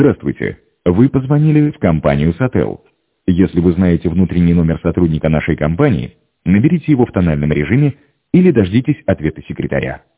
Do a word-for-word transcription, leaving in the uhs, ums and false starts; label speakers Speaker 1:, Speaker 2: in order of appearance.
Speaker 1: Здравствуйте. Вы позвонили в компанию Сател. Если вы знаете внутренний номер сотрудника нашей компании, наберите его в тональном режиме или дождитесь ответа секретаря.